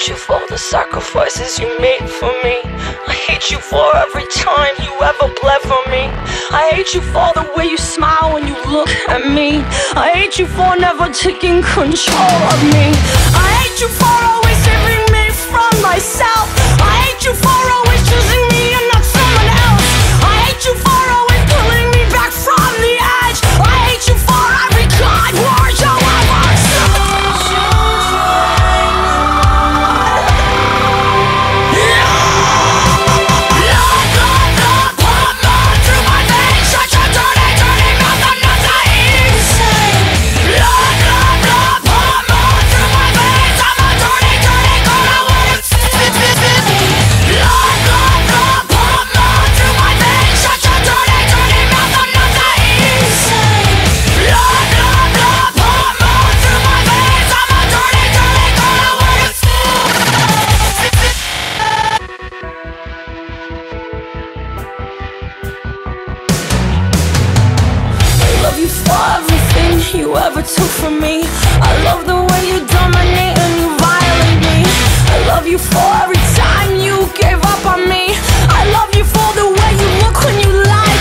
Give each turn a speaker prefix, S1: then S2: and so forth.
S1: hate you for the sacrifices you made for me. I hate you for every time you ever bled for me. I hate you for the way you smile when you look at me. I hate you for never taking control of me. I hate you for always saving me from myself. I hate you for always choosing me and not someone else. I hate you for always pulling me back from the edge. I hate you for every kind word you ever said. You ever took from me. I love the way you dominate and you violate me. I love you for every time you gave up on me. I love you for the way you look when you lie